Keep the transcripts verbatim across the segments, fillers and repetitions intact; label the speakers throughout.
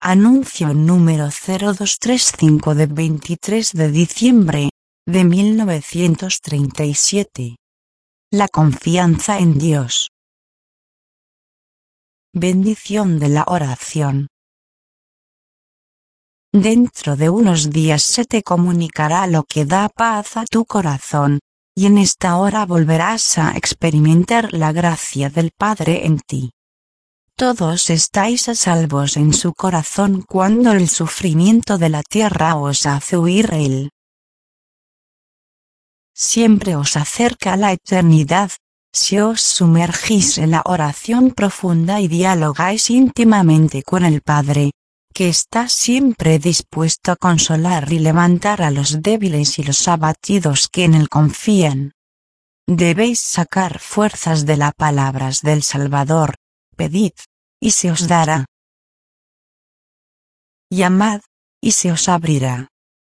Speaker 1: Anuncio número cero dos tres cinco de veintitrés de diciembre de mil novecientos treinta y siete. La confianza en Dios. Bendición de la oración. Dentro de unos días se te comunicará lo que da paz a tu corazón, y en esta hora volverás a experimentar la gracia del Padre en ti. Todos estáis a salvos en su corazón cuando el sufrimiento de la tierra os hace huir a él. Siempre os acerca a la eternidad, si os sumergís en la oración profunda y dialogáis íntimamente con el Padre, que está siempre dispuesto a consolar y levantar a los débiles y los abatidos que en él confían. Debéis sacar fuerzas de las palabras del Salvador: pedid, y se os dará. Llamad, y se os abrirá.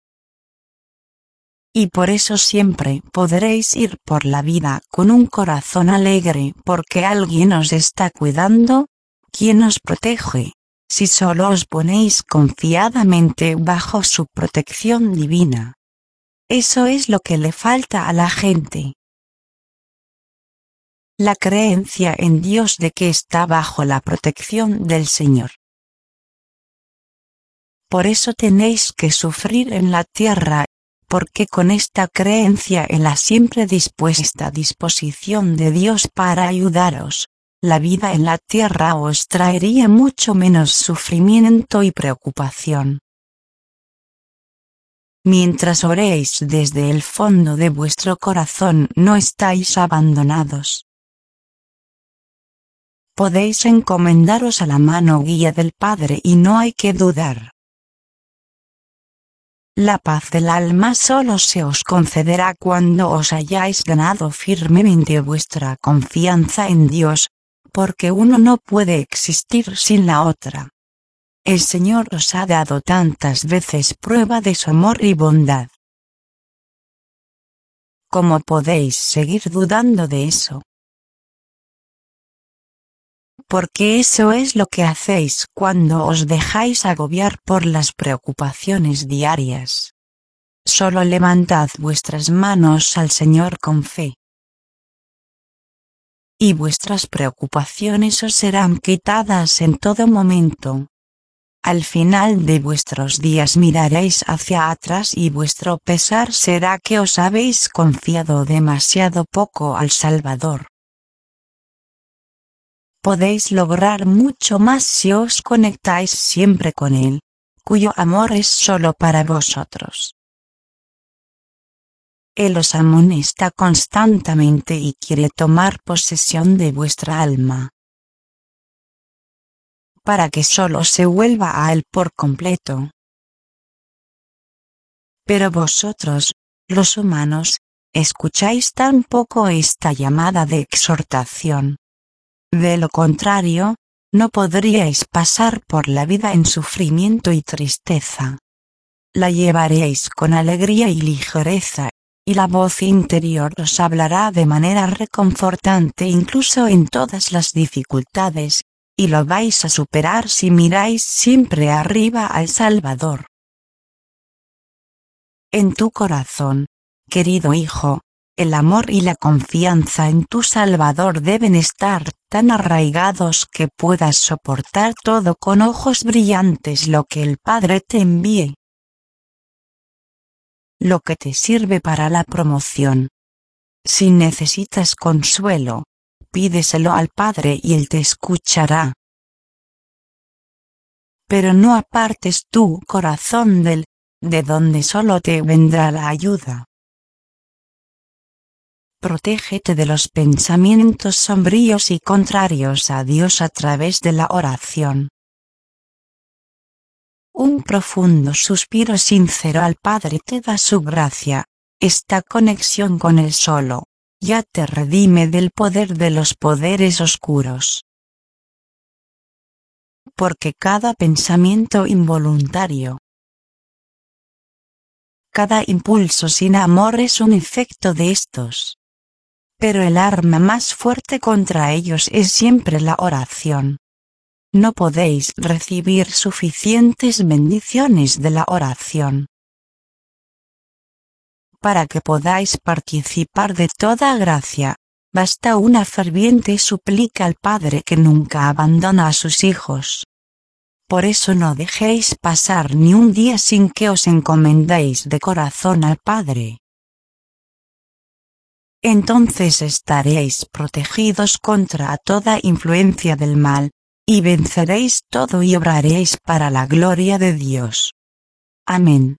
Speaker 1: Y por eso siempre podréis ir por la vida con un corazón alegre, porque alguien os está cuidando, quien os protege, si solo os ponéis confiadamente bajo su protección divina. Eso es lo que le falta a la gente. La creencia en Dios de que está bajo la protección del Señor. Por eso tenéis que sufrir en la tierra, porque con esta creencia en la siempre dispuesta disposición de Dios para ayudaros, la vida en la tierra os traería mucho menos sufrimiento y preocupación. Mientras oréis desde el fondo de vuestro corazón, no estáis abandonados. Podéis encomendaros a la mano guía del Padre y no hay que dudar. La paz del alma solo se os concederá cuando os hayáis ganado firmemente vuestra confianza en Dios, porque uno no puede existir sin la otra. El Señor os ha dado tantas veces prueba de su amor y bondad. ¿Cómo podéis seguir dudando de eso? Porque eso es lo que hacéis cuando os dejáis agobiar por las preocupaciones diarias. Solo levantad vuestras manos al Señor con fe. Y vuestras preocupaciones os serán quitadas en todo momento. Al final de vuestros días miraréis hacia atrás y vuestro pesar será que os habéis confiado demasiado poco al Salvador. Podéis lograr mucho más si os conectáis siempre con Él, cuyo amor es solo para vosotros. Él os amonesta constantemente y quiere tomar posesión de vuestra alma, para que solo se vuelva a Él por completo. Pero vosotros, los humanos, escucháis tan poco esta llamada de exhortación. De lo contrario, no podríais pasar por la vida en sufrimiento y tristeza. La llevaréis con alegría y ligereza, y la voz interior os hablará de manera reconfortante incluso en todas las dificultades, y lo vais a superar si miráis siempre arriba al Salvador. En tu corazón, querido hijo, el amor y la confianza en tu Salvador deben estar tan arraigados que puedas soportar todo con ojos brillantes lo que el Padre te envíe. Lo que te sirve para la promoción. Si necesitas consuelo, pídeselo al Padre y Él te escuchará. Pero no apartes tu corazón del, de donde solo te vendrá la ayuda. Protégete de los pensamientos sombríos y contrarios a Dios a través de la oración. Un profundo suspiro sincero al Padre te da su gracia. Esta conexión con Él solo, ya te redime del poder de los poderes oscuros. Porque cada pensamiento involuntario, cada impulso sin amor es un efecto de estos. Pero el arma más fuerte contra ellos es siempre la oración. no podéis recibir suficientes bendiciones de la oración. Para que podáis participar de toda gracia, basta una ferviente súplica al Padre que nunca abandona a sus hijos. Por eso no dejéis pasar ni un día sin que os encomendéis de corazón al Padre. Entonces estaréis protegidos contra toda influencia del mal, y venceréis todo y obraréis para la gloria de Dios. Amén.